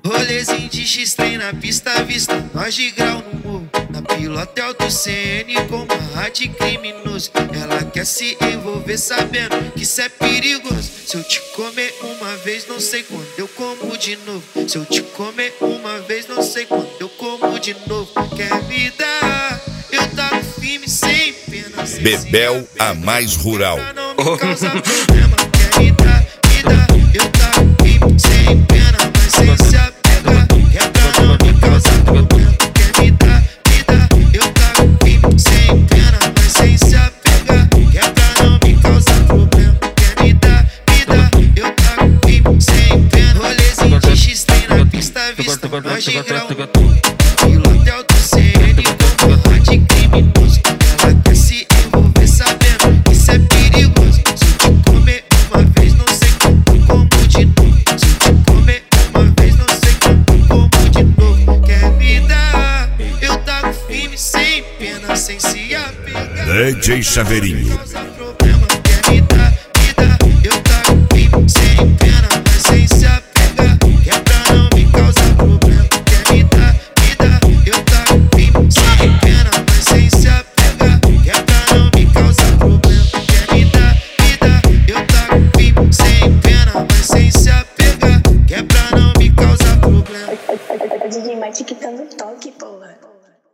Rolezinho de X-Trem na pista à vista, nós de grau no morro. Na pilotel do CN com uma rádio criminoso. Ela quer se envolver sabendo que isso é perigoso. Se eu te comer uma vez, não sei quando eu como de novo. Se eu te comer uma vez, não sei quando eu como de novo. Quer me dar, eu tava firme sem pena. Bebel, a mais rural. Pra não me causar problema. Quer me dar, eu tava firme sem pena, mas sem se apegar. É pra não me causar problema. Quer me dar, eu tava firme sem pena, mas sem se apegar. É pra não me causar problema. Quer me dar, eu tava firme sem pena. Rolezinho de X-Trem na pista à vista, nós de grau no morro. Pilotel do CN com uma rádio criminoso. Ela quer se envolver sabendo que isso é perigoso. Se eu te comer uma vez, não sei quando como de novo. Se eu te comer uma vez, não sei quando como de novo. Quer me dar, eu taco firme sem pena, sem se apegar. DJ Chaveirinho. Quer me dar, eu taco firme sem pena, mas sem se apegar. É pra não me causar problema. Quer me dar, eu taco firme sem pena, mas sem se apegar. É pra não me causar problema. Quer me dar, eu taco firme sem pena, mas sem se apegar. É pra não me causar problema. DJ Magic tá no toque, porra.